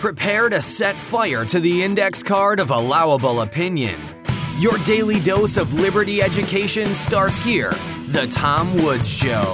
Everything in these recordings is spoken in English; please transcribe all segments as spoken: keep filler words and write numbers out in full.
Prepare to set fire to the index card of allowable opinion. Your daily dose of liberty education starts here. The Tom Woods Show.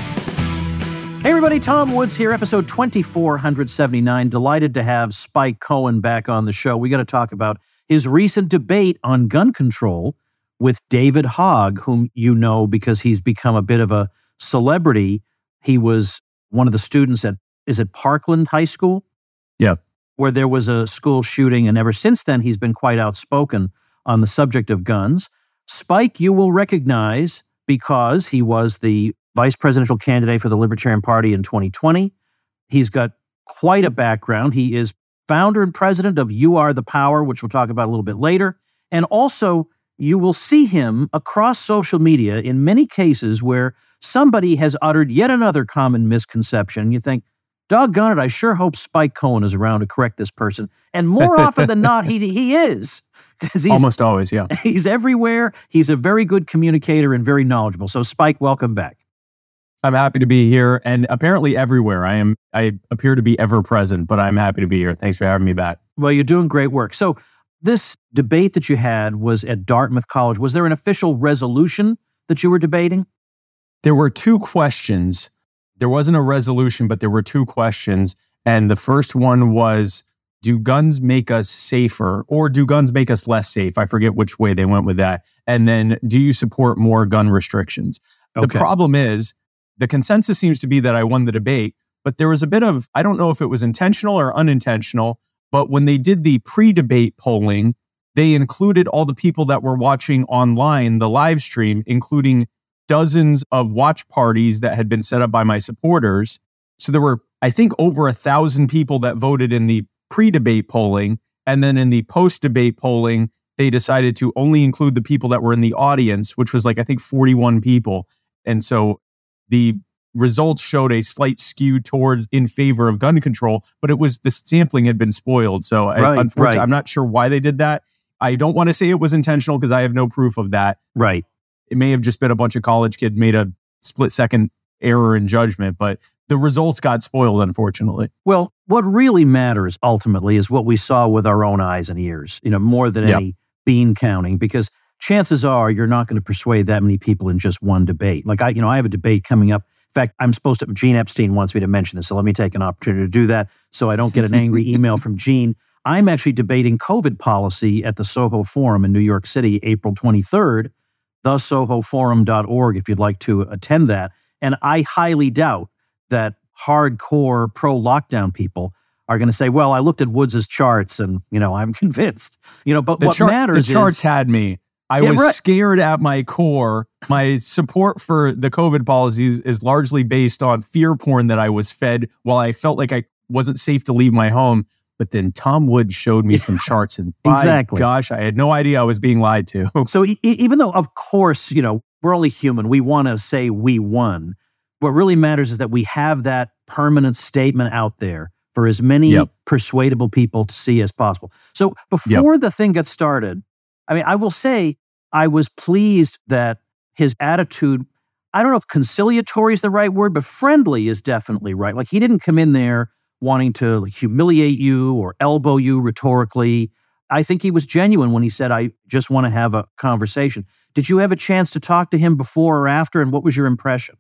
Hey everybody, Tom Woods here, episode twenty-four seventy-nine. Delighted to have Spike Cohen back on the show. We got to talk about his recent debate on gun control with David Hogg, whom you know because he's become a bit of a celebrity. He was one of the students at, is it Parkland High School? Yeah. Where there was a school shooting, and ever since then, he's been quite outspoken on the subject of guns. Spike, you will recognize because he was the vice presidential candidate for the Libertarian Party in twenty twenty. He's got quite a background. He is founder and president of You Are the Power, which we'll talk about a little bit later. And also, you will see him across social media in many cases where somebody has uttered yet another common misconception. You think, doggone it, I sure hope Spike Cohen is around to correct this person. And more often than not, he he is. He's, Almost always, yeah. He's everywhere. He's a very good communicator and very knowledgeable. So, Spike, welcome back. I'm happy to be here, and apparently everywhere. I am. I appear to be ever present, but I'm happy to be here. Thanks for having me back. Well, you're doing great work. So, this debate that you had was at Dartmouth College. Was there an official resolution that you were debating? There were two questions. There wasn't a resolution, but there were two questions. And the first one was, do guns make us safer or do guns make us less safe? I forget which way they went with that. And then, do you support more gun restrictions? Okay. The problem is, the consensus seems to be that I won the debate, but there was a bit of, I don't know if it was intentional or unintentional, but when they did the pre-debate polling, they included all the people that were watching online, the live stream, including dozens of watch parties that had been set up by my supporters. So there were, I think, over a thousand people that voted in the pre-debate polling. And then in the post-debate polling, they decided to only include the people that were in the audience, which was like, I think, forty-one people. And so the results showed a slight skew towards in favor of gun control, but it was the sampling had been spoiled. So right, I, unfortunately, right. I'm not sure why they did that. I don't want to say it was intentional because I have no proof of that. Right. It may have just been a bunch of college kids made a split second error in judgment, but the results got spoiled, unfortunately. Well, what really matters ultimately is what we saw with our own eyes and ears, you know, more than Yep. any bean counting, because chances are you're not going to persuade that many people in just one debate. Like I, you know, I have a debate coming up. In fact, I'm supposed to, Gene Epstein wants me to mention this, so let me take an opportunity to do that so I don't get an angry email from Gene. I'm actually debating COVID policy at the Soho Forum in New York City, April twenty-third, the soho forum dot org if you'd like to attend that. And I highly doubt that hardcore pro-lockdown people are going to say, well, I looked at Woods' charts and, you know, I'm convinced. You know, but The what chart- matters the charts is, had me. I Yeah, was right. scared at my core. My support for the COVID policies is largely based on fear porn that I was fed while I felt like I wasn't safe to leave my home. But then Tom Woods showed me some charts, and by Exactly. gosh, I had no idea I was being lied to. So e- e- even though, of course, you know, we're only human, we want to say we won. What really matters is that we have that permanent statement out there for as many Yep. persuadable people to see as possible. So before the thing got started, I mean, I will say I was pleased that his attitude, I don't know if conciliatory is the right word, but friendly is definitely right. Like he didn't come in there wanting to humiliate you or elbow you rhetorically. I think he was genuine when he said, I just want to have a conversation. Did you have a chance to talk to him before or after, and what was your impression?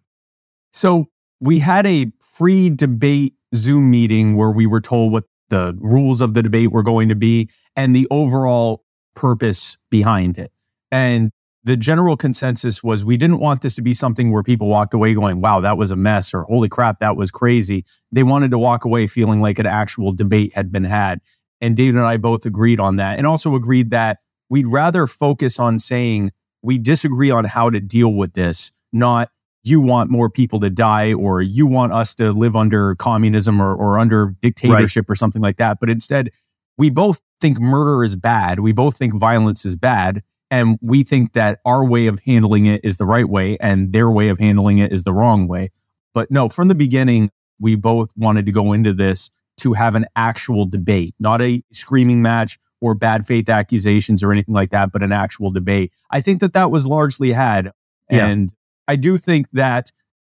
So we had a pre-debate Zoom meeting where we were told what the rules of the debate were going to be and the overall purpose behind it. And the general consensus was we didn't want this to be something where people walked away going, wow, that was a mess, or holy crap, that was crazy. They wanted to walk away feeling like an actual debate had been had. And David and I both agreed on that, and also agreed that we'd rather focus on saying we disagree on how to deal with this, not you want more people to die or you want us to live under communism or, or under dictatorship or something like that. But instead, we both think murder is bad. We both think violence is bad. And we think that our way of handling it is the right way and their way of handling it is the wrong way. But no, from the beginning, we both wanted to go into this to have an actual debate, not a screaming match or bad faith accusations or anything like that, but an actual debate. I think that that was largely had. Yeah. And I do think that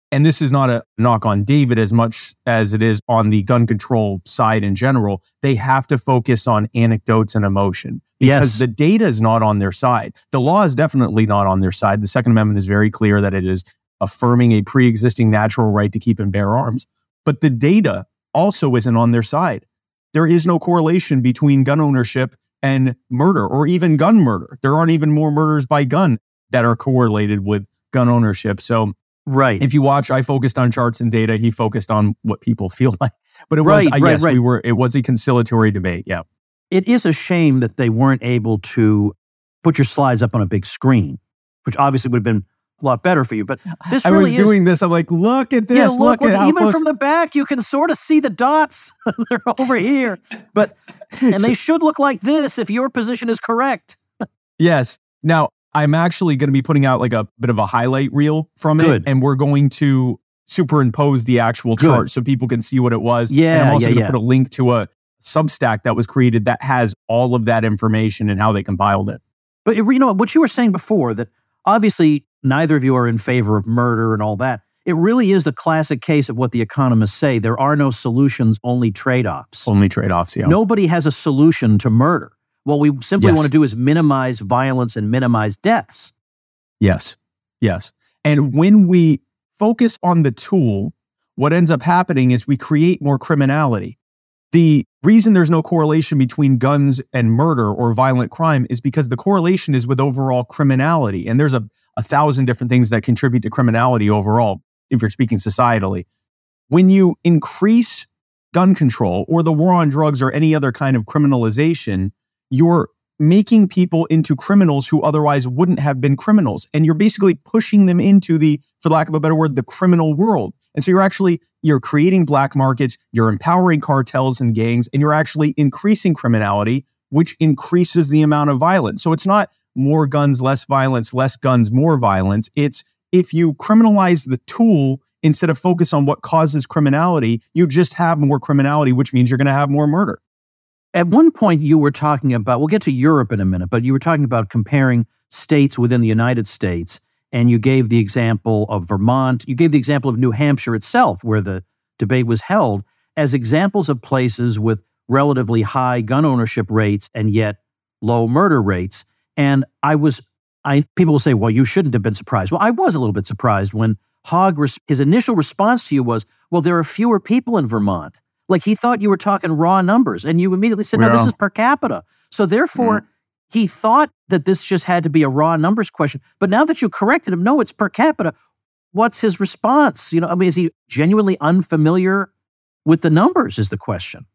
and this is not a knock on David as much as it is on the gun control side in general, they have to focus on anecdotes and emotion because Yes. the data is not on their side. The law is definitely not on their side. The Second Amendment is very clear that it is affirming a pre-existing natural right to keep and bear arms. But the data also isn't on their side. There is no correlation between gun ownership and murder or even gun murder. There aren't even more murders by gun that are correlated with gun ownership. So Right. if you watch, I focused on charts and data. He focused on what people feel like. But it was, Right, uh, right, yes, right. we were. It was a conciliatory debate. Yeah. It is a shame that they weren't able to put your slides up on a big screen, which obviously would have been a lot better for you. But this I really was is. doing this. I'm like, look at this. Yeah, look, look, look, at how even close. from the back, you can sort of see the dots. They're over here. But and they should look like this if your position is correct. Yes. Now, I'm actually going to be putting out like a bit of a highlight reel from Good. it, and we're going to superimpose the actual Good. chart so people can see what it was. Yeah, and I'm also yeah, going to yeah. put a link to a Substack that was created that has all of that information and how they compiled it. But you know what you were saying before, that obviously neither of you are in favor of murder and all that. It really is a classic case of what the economists say. There are no solutions, only trade-offs. Only trade-offs, yeah. Nobody has a solution to murder. What we simply Yes. want to do is minimize violence and minimize deaths. Yes. Yes. And when we focus on the tool, what ends up happening is we create more criminality. The reason there's no correlation between guns and murder or violent crime is because the correlation is with overall criminality. And there's a, a thousand different things that contribute to criminality overall, if you're speaking societally. When you increase gun control or the war on drugs or any other kind of criminalization, you're making people into criminals who otherwise wouldn't have been criminals. And you're basically pushing them into the, for lack of a better word, the criminal world. And so you're actually, you're creating black markets, you're empowering cartels and gangs, and you're actually increasing criminality, which increases the amount of violence. So it's not more guns, less violence, less guns, more violence. It's if you criminalize the tool instead of focus on what causes criminality, you just have more criminality, which means you're going to have more murder. At one point, you were talking about, we'll get to Europe in a minute, but you were talking about comparing states within the United States, and you gave the example of Vermont. You gave the example of New Hampshire itself, where the debate was held, as examples of places with relatively high gun ownership rates and yet low murder rates. And I was, I people will say, well, you shouldn't have been surprised. Well, I was a little bit surprised when Hogg, res- his initial response to you was, well, there are fewer people in Vermont. Like he thought you were talking raw numbers, and you immediately said, no, Yeah. this is per capita. So therefore, Mm. he thought that this just had to be a raw numbers question. But now that you corrected him, no, it's per capita. What's his response? You know, I mean, is he genuinely unfamiliar with the numbers is the question.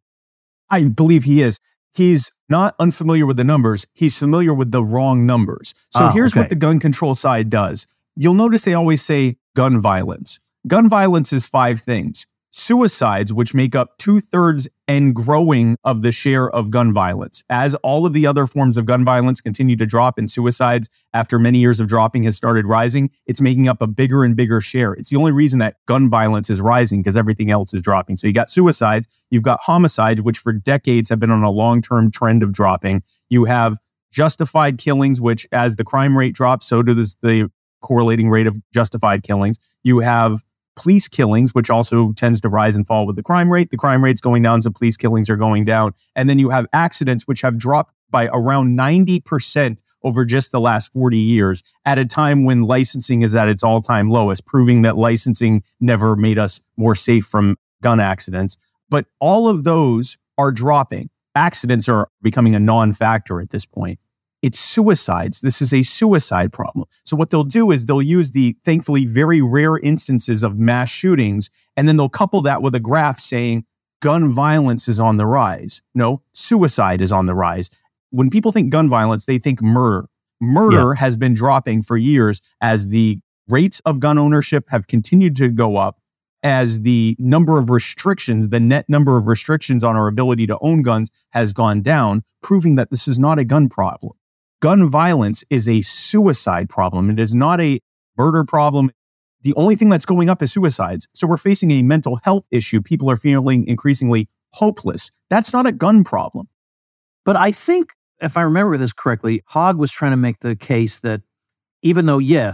I believe he is. He's not unfamiliar with the numbers. He's familiar with the wrong numbers. So Oh, here's okay. what the gun control side does. You'll notice they always say gun violence. Gun violence is five things. Suicides, which make up two-thirds and growing of the share of gun violence. As all of the other forms of gun violence continue to drop and suicides, after many years of dropping, has started rising, it's making up a bigger and bigger share. It's the only reason that gun violence is rising because everything else is dropping. So you got suicides, you've got homicides, which for decades have been on a long-term trend of dropping. You have justified killings, which as the crime rate drops, so does the correlating rate of justified killings. You have police killings, which also tends to rise and fall with the crime rate. The crime rate's going down, so police killings are going down. And then you have accidents, which have dropped by around ninety percent over just the last forty years at a time when licensing is at its all-time lowest, proving that licensing never made us more safe from gun accidents. But all of those are dropping. Accidents are becoming a non-factor at this point. It's suicides. This is a suicide problem. So what they'll do is they'll use the, thankfully, very rare instances of mass shootings, and then they'll couple that with a graph saying gun violence is on the rise. No, suicide is on the rise. When people think gun violence, they think murder. Murder has been dropping for years as the rates of gun ownership have continued to go up, as the number of restrictions, the net number of restrictions on our ability to own guns has gone down, proving that this is not a gun problem. Gun violence is a suicide problem. It is not a murder problem. The only thing that's going up is suicides. So we're facing a mental health issue. People are feeling increasingly hopeless. That's not a gun problem. But I think, if I remember this correctly, Hogg was trying to make the case that even though, yes,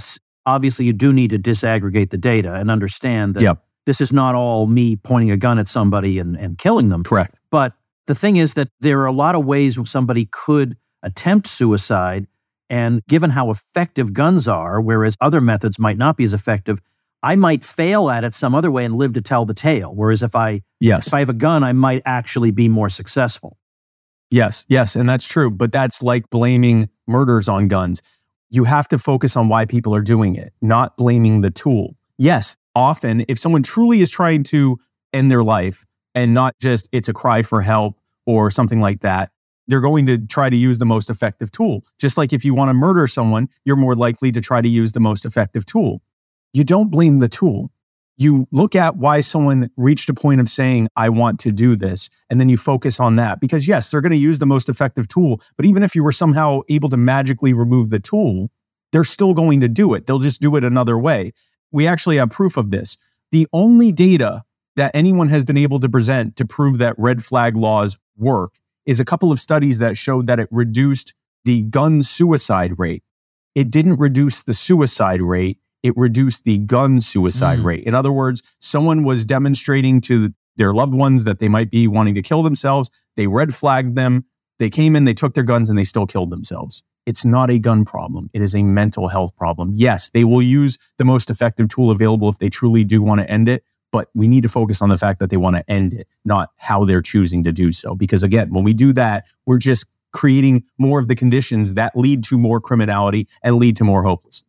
obviously you do need to disaggregate the data and understand that Yep. this is not all me pointing a gun at somebody and, and killing them. Correct. But the thing is that there are a lot of ways somebody could attempt suicide, and given how effective guns are, whereas other methods might not be as effective, I might fail at it some other way and live to tell the tale. Whereas if I Yes. if I have a gun, I might actually be more successful. Yes, yes, and that's true. But that's like blaming murders on guns. You have to focus on why people are doing it, not blaming the tool. Yes, often if someone truly is trying to end their life and not just it's a cry for help or something like that, they're going to try to use the most effective tool. Just like if you want to murder someone, you're more likely to try to use the most effective tool. You don't blame the tool. You look at why someone reached a point of saying, I want to do this, and then you focus on that. Because yes, they're going to use the most effective tool, but even if you were somehow able to magically remove the tool, they're still going to do it. They'll just do it another way. We actually have proof of this. The only data that anyone has been able to present to prove that red flag laws work is a couple of studies that showed that it reduced the gun suicide rate. It didn't reduce the suicide rate. It reduced the gun suicide mm. rate. In other words, someone was demonstrating to their loved ones that they might be wanting to kill themselves. They red flagged them. They came in, they took their guns, and they still killed themselves. It's not a gun problem. It is a mental health problem. Yes, they will use the most effective tool available if they truly do want to end it, but we need to focus on the fact that they want to end it, not how they're choosing to do so. Because again, when we do that, we're just creating more of the conditions that lead to more criminality and lead to more hopelessness.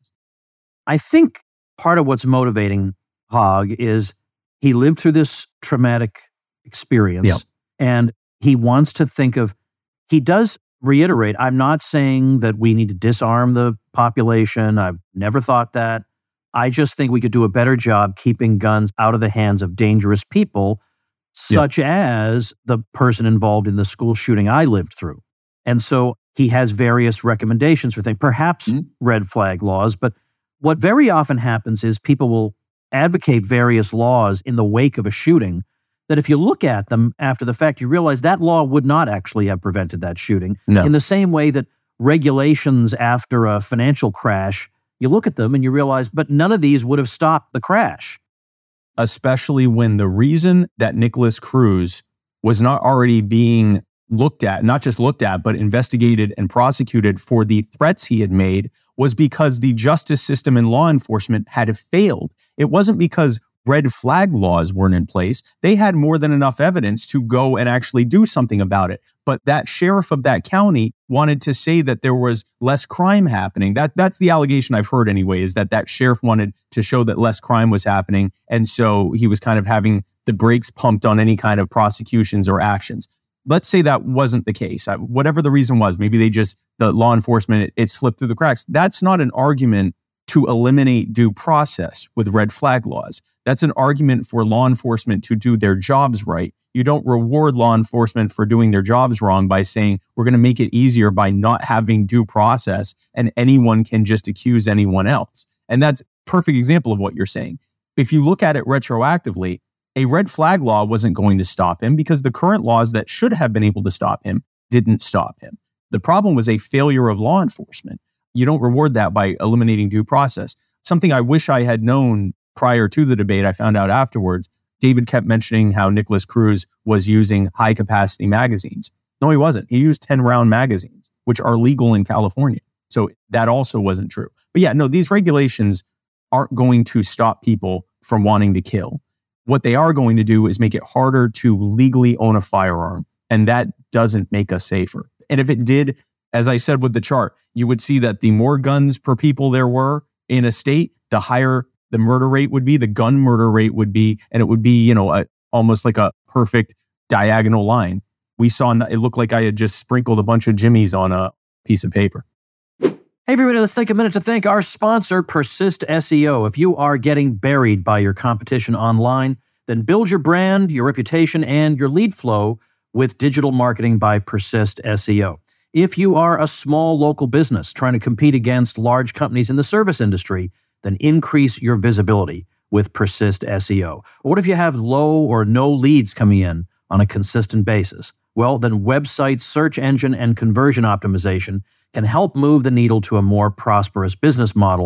I think part of what's motivating Hogg is he lived through this traumatic experience, yep. and he wants to think of, he does reiterate, I'm not saying that we need to disarm the population. I've never thought that. I just think we could do a better job keeping guns out of the hands of dangerous people, such yep. as the person involved in the school shooting I lived through. And so he has various recommendations for things, perhaps mm-hmm. red flag laws, but what very often happens is people will advocate various laws in the wake of a shooting that if you look at them after the fact, you realize that law would not actually have prevented that shooting. No. In the same way that regulations after a financial crash, you look at them and you realize, but none of these would have stopped the crash. Especially when the reason that Nikolas Cruz was not already being looked at, not just looked at, but investigated and prosecuted for the threats he had made was because the justice system and law enforcement had failed. It wasn't because red flag laws weren't in place. They had more than enough evidence to go and actually do something about it. But that sheriff of that county wanted to say that there was less crime happening. That that's the allegation I've heard anyway, is that that sheriff wanted to show that less crime was happening. And so he was kind of having the brakes pumped on any kind of prosecutions or actions. Let's say that wasn't the case. Whatever the reason was, maybe they just, the law enforcement, it, it slipped through the cracks. That's not an argument to eliminate due process with red flag laws. That's an argument for law enforcement to do their jobs right. You don't reward law enforcement for doing their jobs wrong by saying, we're going to make it easier by not having due process and anyone can just accuse anyone else. And that's a perfect example of what you're saying. If you look at it retroactively, a red flag law wasn't going to stop him because the current laws that should have been able to stop him didn't stop him. The problem was a failure of law enforcement. You don't reward that by eliminating due process. Something I wish I had known prior to the debate, I found out afterwards. David kept mentioning how Nikolas Cruz was using high capacity magazines. No, he wasn't. He used ten round magazines, which are legal in California. So that also wasn't true. But yeah, no, these regulations aren't going to stop people from wanting to kill. What they are going to do is make it harder to legally own a firearm. And that doesn't make us safer. And if it did, as I said with the chart, you would see that the more guns per people there were in a state, the higher the murder rate would be, the gun murder rate would be, and it would be, you know, a, almost like a perfect diagonal line. We saw, it looked like I had just sprinkled a bunch of jimmies on a piece of paper. Hey, everybody, let's take a minute to thank our sponsor, Persist S E O. If you are getting buried by your competition online, then build your brand, your reputation, and your lead flow with digital marketing by Persist S E O. If you are a small local business trying to compete against large companies in the service industry, then increase your visibility with Persist S E O. Or what if you have low or no leads coming in on a consistent basis? Well, then website search engine and conversion optimization can help move the needle to a more prosperous business model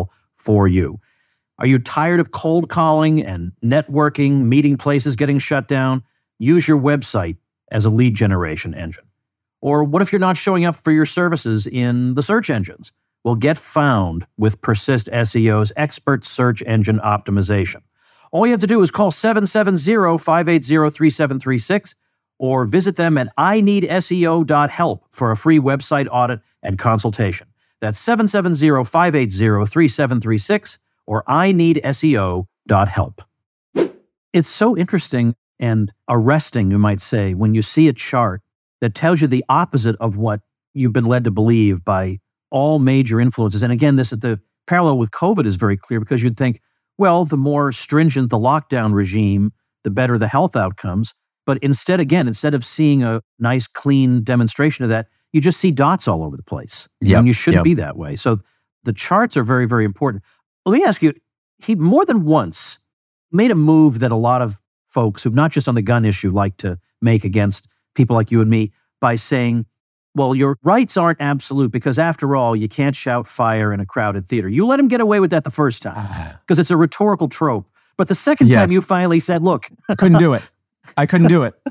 for you. Are you tired of cold calling and networking, meeting places getting shut down? Use your website as a lead generation engine. Or what if you're not showing up for your services in the search engines? Well, get found with Persist S E O's expert search engine optimization. All you have to do is call seven seven zero, five eight zero, three seven three six or visit them at I need S E O dot help for a free website audit and consultation. That's seven seven zero, five eight zero, three seven three six or I need S E O dot help. It's so interesting and arresting, you might say, when you see a chart that tells you the opposite of what you've been led to believe by all major influences. And again, this the parallel with COVID is very clear because you'd think, well, the more stringent the lockdown regime, the better the health outcomes. But instead, again, instead of seeing a nice, clean demonstration of that, you just see dots all over the place. Yep, and you shouldn't yep. be that way. So the charts are very, very important. Let me ask you, he more than once made a move that a lot of folks who, not just on the gun issue, like to make against people like you and me by saying, well, your rights aren't absolute because after all, you can't shout fire in a crowded theater. You let him get away with that the first time because it's a rhetorical trope. But the second Yes. time you finally said, look. I couldn't do it. I couldn't do it.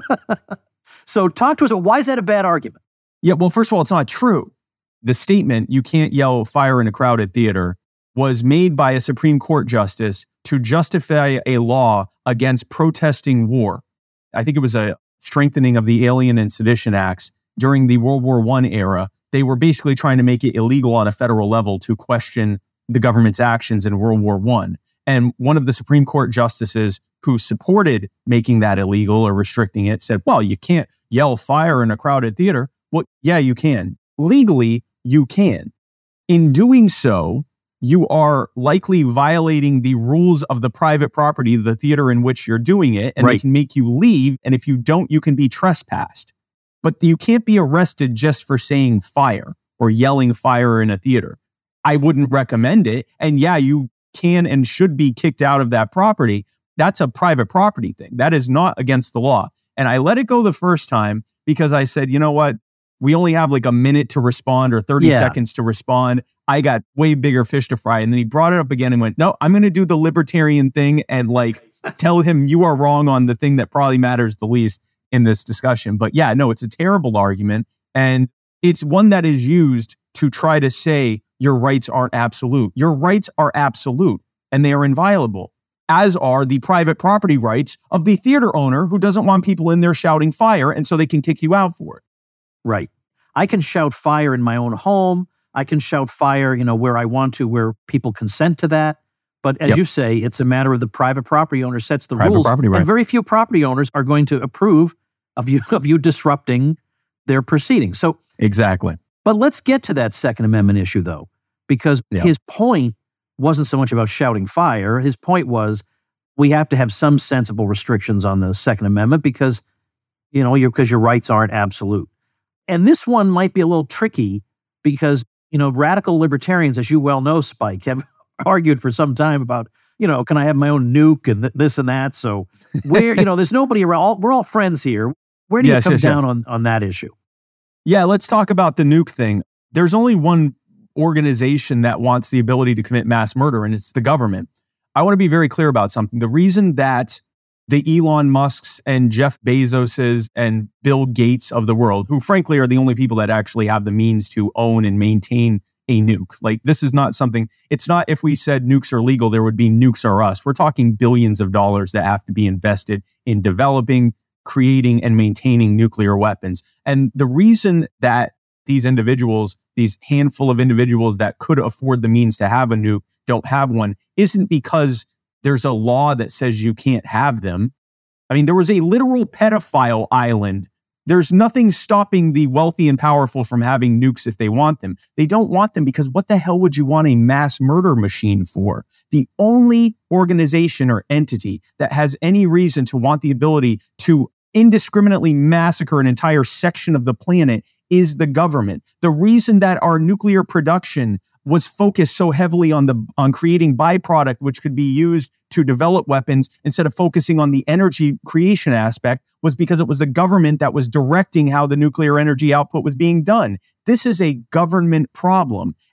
So talk to us. Why is that a bad argument? Yeah, well, first of all, it's not true. The statement, you can't yell fire in a crowded theater, was made by a Supreme Court justice to justify a law against protesting war. I think it was a strengthening of the Alien and Sedition Acts during the World War One era. They were basically trying to make it illegal on a federal level to question the government's actions in World War One. And one of the Supreme Court justices who supported making that illegal or restricting it said, well, you can't yell fire in a crowded theater. Well, yeah, you can. Legally, you can. In doing so, you are likely violating the rules of the private property, the theater in which you're doing it, and Right. they can make you leave. And if you don't, you can be trespassed. But you can't be arrested just for saying fire or yelling fire in a theater. I wouldn't recommend it. And yeah, you can and should be kicked out of that property. That's a private property thing. That is not against the law. And I let it go the first time because I said, you know what? We only have like a minute to respond or thirty Yeah. seconds to respond. I got way bigger fish to fry. And then he brought it up again and went, no, I'm going to do the libertarian thing and like tell him you are wrong on the thing that probably matters the least in this discussion. But yeah, no, it's a terrible argument. And it's one that is used to try to say your rights aren't absolute. Your rights are absolute and they are inviolable, as are the private property rights of the theater owner who doesn't want people in there shouting fire and so they can kick you out for it. Right. I can shout fire in my own home. I can shout fire, you know, where I want to, where people consent to that. But as Yep. you say, it's a matter of the private property owner sets the Private rules. property right. And very few property owners are going to approve of you of you disrupting their proceedings. So, Exactly. but let's get to that Second Amendment issue, though, because Yeah. his point wasn't so much about shouting fire. His point was we have to have some sensible restrictions on the Second Amendment because, you know, your because your rights aren't absolute. And this one might be a little tricky because, you know, radical libertarians, as you well know, Spike, have argued for some time about, you know, can I have my own nuke and th- this and that? So where, you know, there's nobody around. All, we're all friends here. Where do Yes, you come yes, down yes. on, on that issue? Yeah, let's talk about the nuke thing. There's only one organization that wants the ability to commit mass murder, and it's the government. I want to be very clear about something. The reason that the Elon Musks and Jeff Bezoses and Bill Gates of the world, who frankly are the only people that actually have the means to own and maintain a nuke. Like, this is not something, it's not if we said nukes are legal, there would be nukes or us. We're talking billions of dollars that have to be invested in developing, creating, and maintaining nuclear weapons. And the reason that these individuals, these handful of individuals that could afford the means to have a nuke, don't have one, isn't because there's a law that says you can't have them. I mean, there was a literal pedophile island. There's nothing stopping the wealthy and powerful from having nukes if they want them. They don't want them because what the hell would you want a mass murder machine for? The only organization or entity that has any reason to want the ability to indiscriminately massacre an entire section of the planet is the government. The reason that our nuclear production was focused so heavily on the on creating byproduct, which could be used to develop weapons instead of focusing on the energy creation aspect, was because it was the government that was directing how the nuclear energy output was being done. This is a government problem.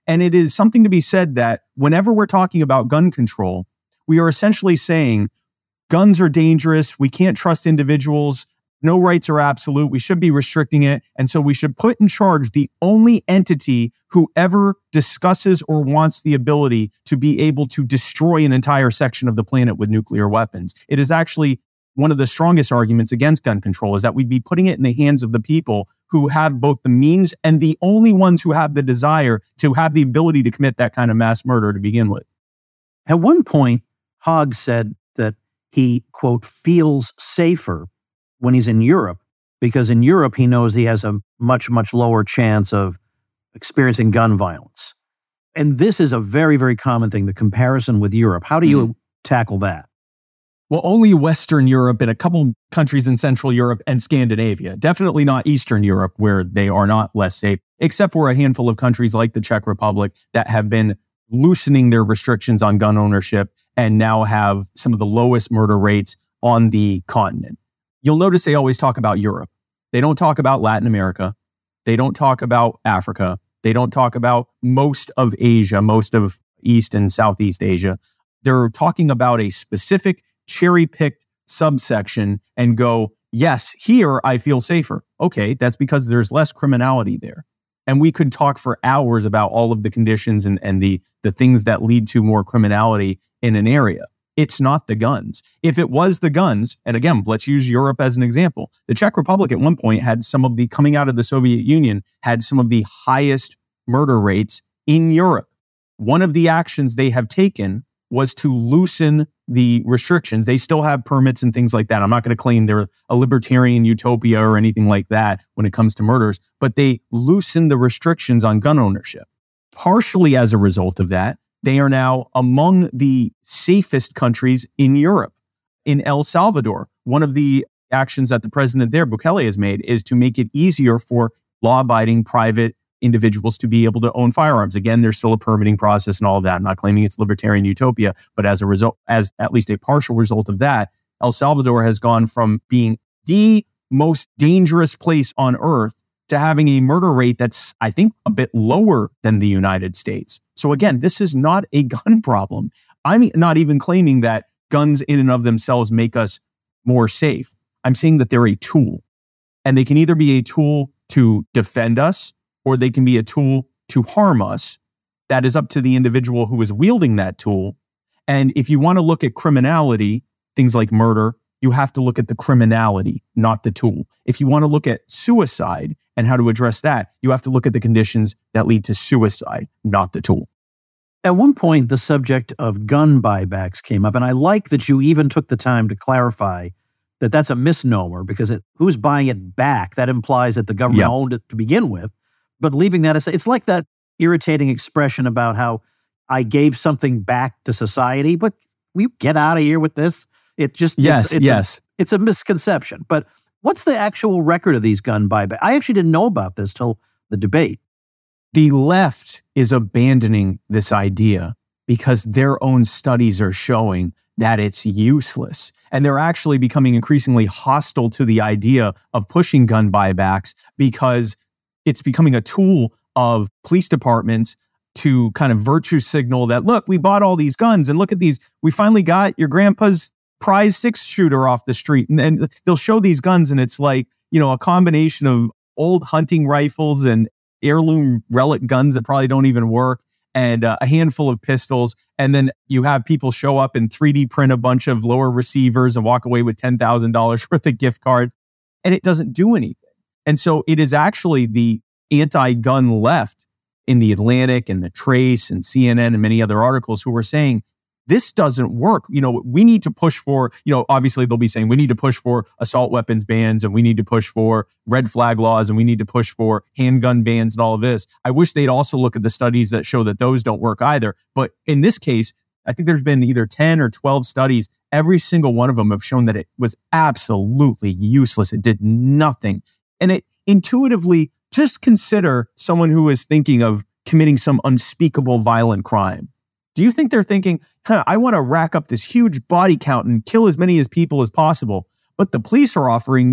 And it is something to be said that whenever we're talking about gun control, we are essentially saying guns are dangerous. We can't trust individuals. No rights are absolute. We should be restricting it. And so we should put in charge the only entity who ever discusses or wants the ability to be able to destroy an entire section of the planet with nuclear weapons. It is actually one of the strongest arguments against gun control, is that we'd be putting it in the hands of the people who have both the means and the only ones who have the desire to have the ability to commit that kind of mass murder to begin with. At one point, Hogg said that he, quote, feels safer when he's in Europe, because in Europe, he knows he has a much, much lower chance of experiencing gun violence. And this is a very, very common thing, the comparison with Europe. How do you mm-hmm. tackle that? Well, only Western Europe and a couple countries in Central Europe and Scandinavia. Definitely not Eastern Europe, where they are not less safe, except for a handful of countries like the Czech Republic that have been loosening their restrictions on gun ownership and now have some of the lowest murder rates on the continent. You'll notice they always talk about Europe. They don't talk about Latin America. They don't talk about Africa. They don't talk about most of Asia, most of East and Southeast Asia. They're talking about a specific cherry-picked subsection and go, yes, here I feel safer. Okay, that's because there's less criminality there. And we could talk for hours about all of the conditions and, and the, the things that lead to more criminality in an area. It's not the guns. If it was the guns, and again, let's use Europe as an example. The Czech Republic at one point had some of the, coming out of the Soviet Union, had some of the highest murder rates in Europe. One of the actions they have taken was to loosen the restrictions. They still have permits and things like that. I'm not going to claim they're a libertarian utopia or anything like that when it comes to murders, but they loosened the restrictions on gun ownership. Partially as a result of that, they are now among the safest countries in Europe. In El Salvador, one of the actions that the president there, Bukele, has made is to make it easier for law-abiding private individuals to be able to own firearms. Again, there's still a permitting process and all of that. I'm not claiming it's libertarian utopia, but as a result, as at least a partial result of that, El Salvador has gone from being the most dangerous place on earth to having a murder rate that's, I think, a bit lower than the United States. So again, this is not a gun problem. I'm not even claiming that guns in and of themselves make us more safe. I'm saying that they're a tool, and they can either be a tool to defend us or they can be a tool to harm us. That is up to the individual who is wielding that tool. And if you want to look at criminality, things like murder, you have to look at the criminality, not the tool. If you want to look at suicide and how to address that, you have to look at the conditions that lead to suicide, not the tool. At one point, the subject of gun buybacks came up, and I like that you even took the time to clarify that that's a misnomer, because it, who's buying it back? That implies that the government Yep. owned it to begin with. But leaving that aside, it's like that irritating expression about how I gave something back to society, but we get out of here with this. It just Yes, it's, it's yes. A, it's a misconception. But what's the actual record of these gun buybacks? I actually didn't know about this till the debate. The left is abandoning this idea because their own studies are showing that it's useless. And they're actually becoming increasingly hostile to the idea of pushing gun buybacks because it's becoming a tool of police departments to kind of virtue signal that, look, we bought all these guns and look at these. We finally got your grandpa's prize six shooter off the street. And, and they'll show these guns and it's like, you know, a combination of old hunting rifles and heirloom relic guns that probably don't even work and uh, a handful of pistols. And then you have people show up and three D print a bunch of lower receivers and walk away with ten thousand dollars worth of gift cards. And it doesn't do anything. And so it is actually the anti-gun left in the Atlantic and the Trace and C N N and many other articles who are saying, this doesn't work. You know, we need to push for, you know, obviously they'll be saying we need to push for assault weapons bans and we need to push for red flag laws and we need to push for handgun bans and all of this. I wish they'd also look at the studies that show that those don't work either. But in this case, I think there's been either ten or twelve studies. Every single one of them have shown that it was absolutely useless. It did nothing. And it intuitively, just consider someone who is thinking of committing some unspeakable violent crime. Do you think they're thinking, huh, I want to rack up this huge body count and kill as many as people as possible, but the police are offering me a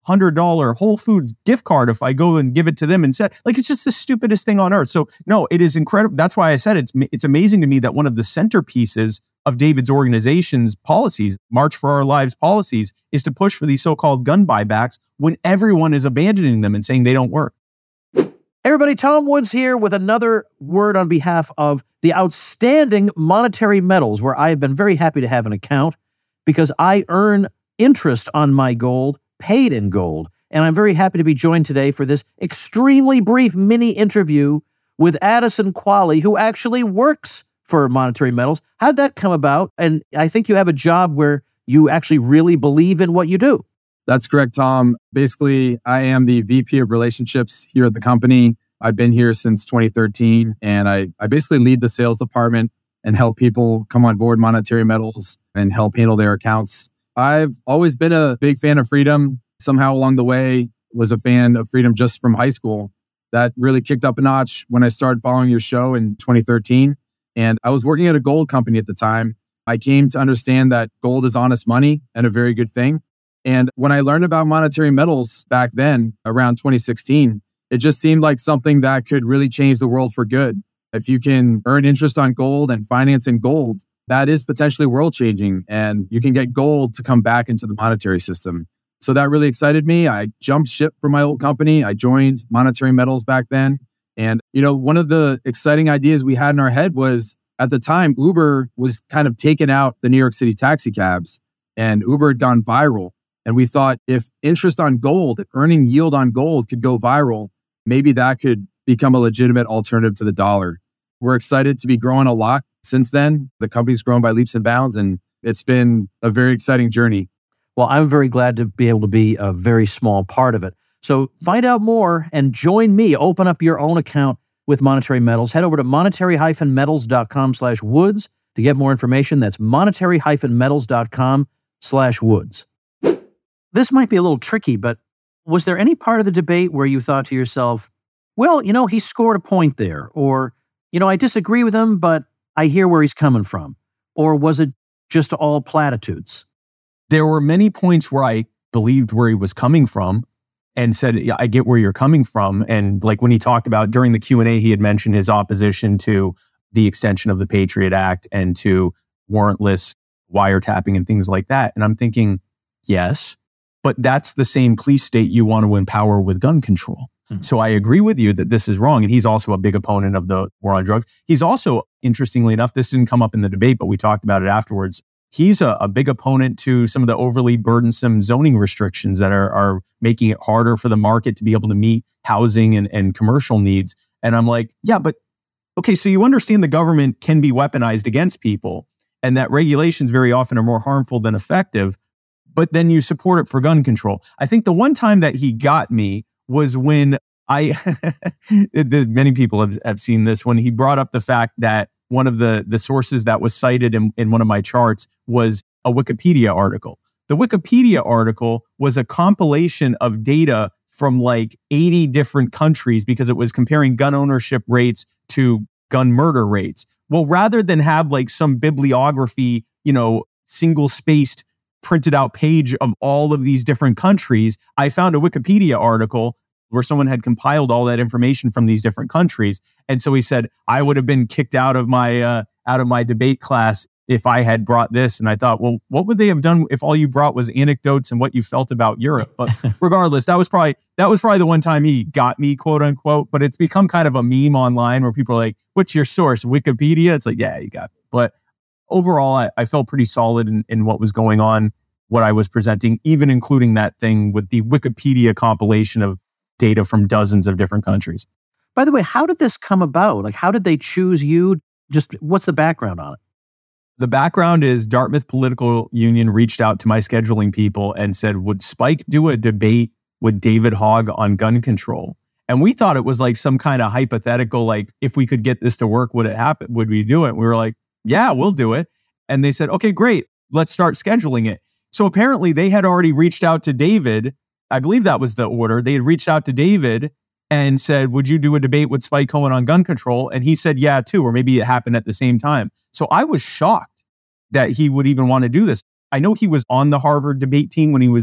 hundred dollar Whole Foods gift card if I go and give it to them instead. Like, it's just the stupidest thing on earth. So no, it is incredible. That's why I said it's it's amazing to me that one of the centerpieces of David's organization's policies, March for Our Lives policies, is to push for these so-called gun buybacks when everyone is abandoning them and saying they don't work. Everybody, Tom Woods here with another word on behalf of the Outstanding Monetary Metals, where I have been very happy to have an account because I earn interest on my gold paid in gold. And I'm very happy to be joined today for this extremely brief mini interview with Addison Qualley, who actually works for Monetary Metals. How'd that come about? And I think you have a job where you actually really believe in what you do. That's correct, Tom. Basically, I am the V P of relationships here at the company. I've been here since twenty thirteen, and I, I basically lead the sales department and help people come on board Monetary Metals and help handle their accounts. I've always been a big fan of freedom. Somehow along the way, was a fan of freedom just from high school. That really kicked up a notch when I started following your show in twenty thirteen. And I was working at a gold company at the time. I came to understand that gold is honest money and a very good thing. And when I learned about Monetary Metals back then, around twenty sixteen, it just seemed like something that could really change the world for good. If you can earn interest on gold and finance in gold, that is potentially world changing. And you can get gold to come back into the monetary system. So that really excited me. I jumped ship from my old company. I joined Monetary Metals back then. And, you know, one of the exciting ideas we had in our head was, at the time, Uber was kind of taking out the New York City taxi cabs, and Uber had gone viral. And we thought if interest on gold, if earning yield on gold could go viral, maybe that could become a legitimate alternative to the dollar. We're excited to be growing a lot since then. The company's grown by leaps and bounds, and it's been a very exciting journey. Well, I'm very glad to be able to be a very small part of it. So find out more and join me. Open up your own account with Monetary Metals. Head over to monetary-metals.com slash woods to get more information. That's monetary-metals.com slash woods. This might be a little tricky, but was there any part of the debate where you thought to yourself, well, you know, he scored a point there, or, you know, I disagree with him, but I hear where he's coming from? Or was it just all platitudes? There were many points where I believed where he was coming from and said, yeah, I get where you're coming from. And like when he talked about during the Q and A, he had mentioned his opposition to the extension of the Patriot Act and to warrantless wiretapping and things like that. And I'm thinking, yes, but that's the same police state you want to empower with gun control. Mm-hmm. So I agree with you that this is wrong. And he's also a big opponent of the war on drugs. He's also, interestingly enough, this didn't come up in the debate, but we talked about it afterwards. He's a, a big opponent to some of the overly burdensome zoning restrictions that are, are making it harder for the market to be able to meet housing and, and commercial needs. And I'm like, yeah, but okay, so you understand the government can be weaponized against people and that regulations very often are more harmful than effective, but then you support it for gun control. I think the one time that he got me was when I, many people have, have seen this, when he brought up the fact that one of the, the sources that was cited in, in one of my charts was a Wikipedia article. The Wikipedia article was a compilation of data from like eighty different countries because it was comparing gun ownership rates to gun murder rates. Well, rather than have like some bibliography, you know, single spaced printed out page of all of these different countries, I found a Wikipedia article where someone had compiled all that information from these different countries. And so he said, I would have been kicked out of my uh, out of my debate class if I had brought this. And I thought, well, what would they have done if all you brought was anecdotes and what you felt about Europe? But regardless, that was probably that was probably the one time he got me, quote unquote. But it's become kind of a meme online where people are like, what's your source? Wikipedia? It's like, yeah, you got me. But overall, I, I felt pretty solid in, in what was going on, what I was presenting, even including that thing with the Wikipedia compilation of data from dozens of different countries. By the way, how did this come about? Like, how did they choose you? Just what's the background on it? The background is Dartmouth Political Union reached out to my scheduling people and said, would Spike do a debate with David Hogg on gun control? And we thought it was like some kind of hypothetical, like if we could get this to work, would it happen? Would we do it? We were like, yeah, we'll do it. And they said, okay, great. Let's start scheduling it. So apparently they had already reached out to David. I believe that was the order. They had reached out to David and said, would you do a debate with Spike Cohen on gun control? And he said, yeah, too, or maybe it happened at the same time. So I was shocked that he would even want to do this. I know he was on the Harvard debate team when he was in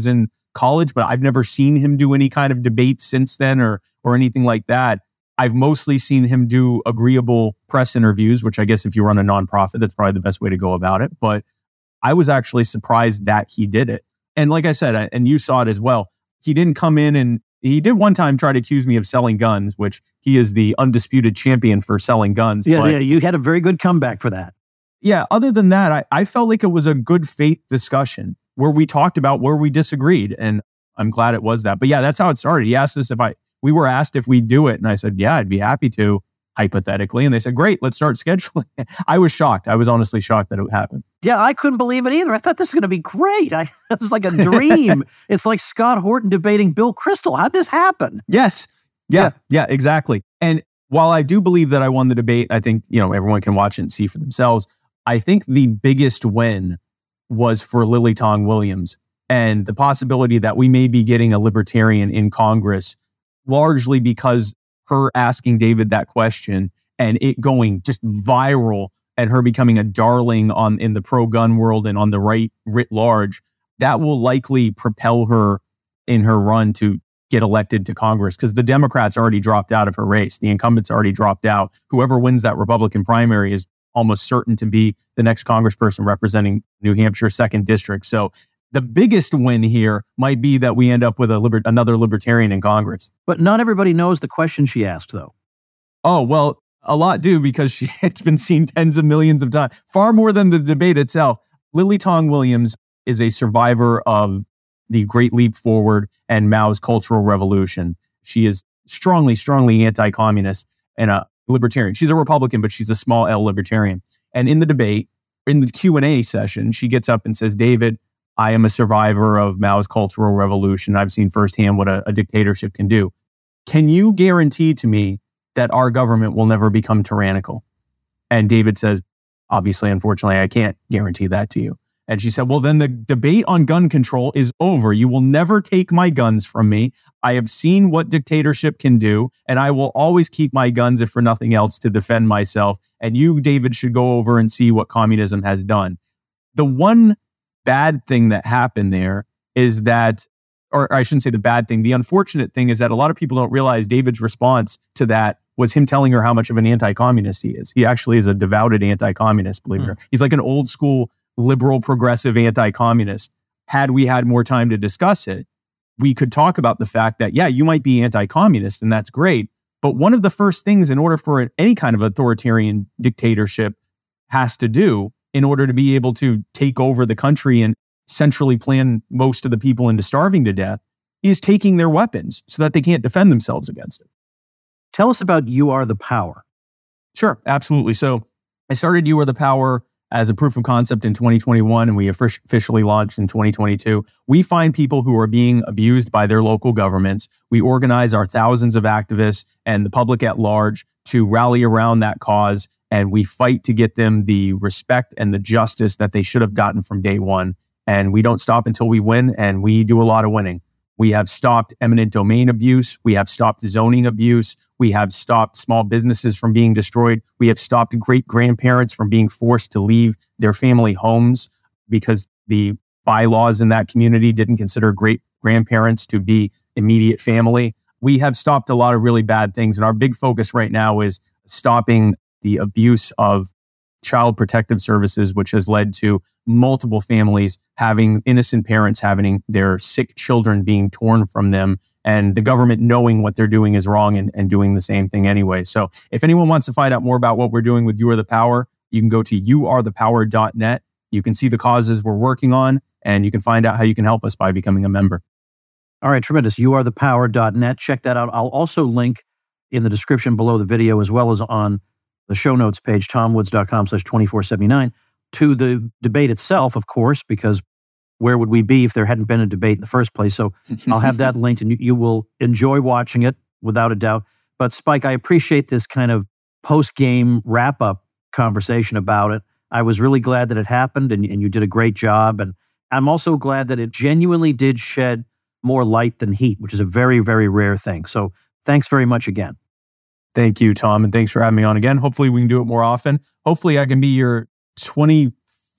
college, but I've never seen him do any kind of debate since then or or anything like that. I've mostly seen him do agreeable press interviews, which I guess if you run a nonprofit, that's probably the best way to go about it. But I was actually surprised that he did it. And like I said, and you saw it as well, he didn't come in and he did one time try to accuse me of selling guns, which he is the undisputed champion for selling guns. Yeah, but, yeah, you had a very good comeback for that. Yeah, other than that, I, I felt like it was a good faith discussion where we talked about where we disagreed. And I'm glad it was that. But yeah, that's how it started. He asked us if I, we were asked if we'd do it. And I said, yeah, I'd be happy to, hypothetically. And they said, great, let's start scheduling. I was shocked. I was honestly shocked that it happened. Yeah, I couldn't believe it either. I thought this was going to be great. I, this is like a dream. It's like Scott Horton debating Bill Kristol. How'd this happen? Yes. Yeah, yeah, yeah, exactly. And while I do believe that I won the debate, I think, you know, everyone can watch it and see for themselves. I think the biggest win was for Lily Tong Williams and the possibility that we may be getting a libertarian in Congress, largely because her asking David that question and it going just viral and her becoming a darling on in the pro-gun world and on the right writ large, that will likely propel her in her run to get elected to Congress, because the Democrats already dropped out of her race. The incumbents already dropped out. Whoever wins that Republican primary is almost certain to be the next congressperson representing New Hampshire second District. So the biggest win here might be that we end up with a liber- another libertarian in Congress. But not everybody knows the question she asked, though. Oh, well, a lot do, because she, it's been seen tens of millions of times, far more than the debate itself. Lily Tong Williams is a survivor of the Great Leap Forward and Mao's Cultural Revolution. She is strongly, strongly anti-communist and a libertarian. She's a Republican, but she's a small L libertarian. And in the debate, in the Q and A session, she gets up and says, David, I am a survivor of Mao's Cultural Revolution. I've seen firsthand what a, a dictatorship can do. Can you guarantee to me that our government will never become tyrannical? And David says, obviously, unfortunately, I can't guarantee that to you. And she said, well, then the debate on gun control is over. You will never take my guns from me. I have seen what dictatorship can do, and I will always keep my guns, if for nothing else, to defend myself. And you, David, should go over and see what communism has done. The one bad thing that happened there is that, or I shouldn't say the bad thing, the unfortunate thing is that a lot of people don't realize David's response to that was him telling her how much of an anti-communist he is. He actually is a devoted anti-communist, believe it or not. He's like an old school liberal, progressive anti-communist. Had we had more time to discuss it, we could talk about the fact that, yeah, you might be anti-communist and that's great. But one of the first things in order for any kind of authoritarian dictatorship has to do in order to be able to take over the country and centrally plan most of the people into starving to death is taking their weapons so that they can't defend themselves against it. Tell us about You Are the Power. Sure, absolutely. So I started You Are the Power as a proof of concept in twenty twenty-one, and we officially launched in twenty twenty-two. We find people who are being abused by their local governments. We organize our thousands of activists and the public at large to rally around that cause, and we fight to get them the respect and the justice that they should have gotten from day one. And we don't stop until we win, and we do a lot of winning. We have stopped eminent domain abuse. We have stopped zoning abuse. We have stopped small businesses from being destroyed. We have stopped great grandparents from being forced to leave their family homes because the bylaws in that community didn't consider great grandparents to be immediate family. We have stopped a lot of really bad things. And our big focus right now is stopping the abuse of child protective services, which has led to multiple families having innocent parents having their sick children being torn from them, and the government knowing what they're doing is wrong and, and doing the same thing anyway. So if anyone wants to find out more about what we're doing with You Are the Power, you can go to you are the power dot net. You can see the causes we're working on, and you can find out how you can help us by becoming a member. All right, tremendous. you are the power dot net. Check that out. I'll also link in the description below the video, as well as on the show notes page, tom woods dot com slash twenty-four seventy-nine, to the debate itself, of course, because where would we be if there hadn't been a debate in the first place? So I'll have that linked, and you, you will enjoy watching it without a doubt. But Spike, I appreciate this kind of post-game wrap-up conversation about it. I was really glad that it happened, and, and you did a great job. And I'm also glad that it genuinely did shed more light than heat, which is a very, very rare thing. So thanks very much again. Thank you, Tom, and thanks for having me on again. Hopefully we can do it more often. Hopefully I can be your twenty-fifth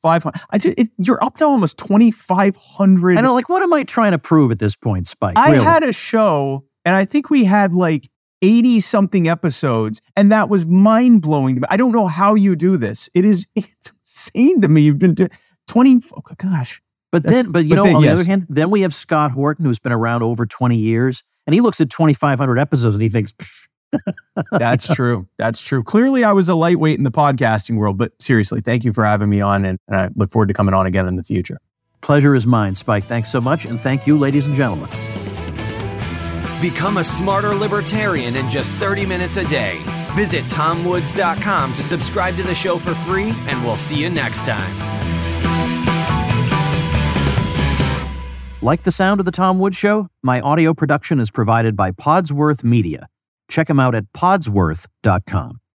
twenty-five hundred. I just, it, you're up to almost twenty-five hundred. I know, like, what am I trying to prove at this point, Spike? I really? had a show, and I think we had like eighty-something episodes, and that was mind-blowing to me. I don't know how you do this. It is it's insane to me. You've been doing twenty, oh, gosh. But That's, then, but you but know, then, on yes. the other hand, then we have Scott Horton, who's been around over twenty years, and he looks at twenty-five hundred episodes and he thinks, That's true. That's true. Clearly, I was a lightweight in the podcasting world, but seriously, thank you for having me on, and, and I look forward to coming on again in the future. Pleasure is mine, Spike. Thanks so much, and thank you, ladies and gentlemen. Become a smarter libertarian in just thirty minutes a day. Visit tom woods dot com to subscribe to the show for free, and we'll see you next time. Like the sound of The Tom Woods Show? My audio production is provided by Podsworth Media. Check them out at podsworth dot com.